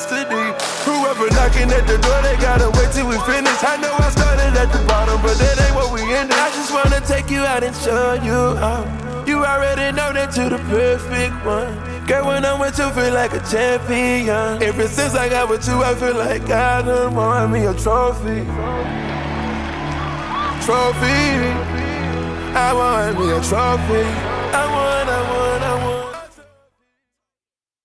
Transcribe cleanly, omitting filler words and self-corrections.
custody. Whoever knocking at the door, they gotta wait till we finish. I know I started at the bottom, but that ain't what we ended. I just wanna take you out and show you out. You already know that you're the perfect one. Girl, when I'm with you, feel like a champion. Ever since I got with you, I feel like I done won me a trophy. Trophy. I want me a trophy. I want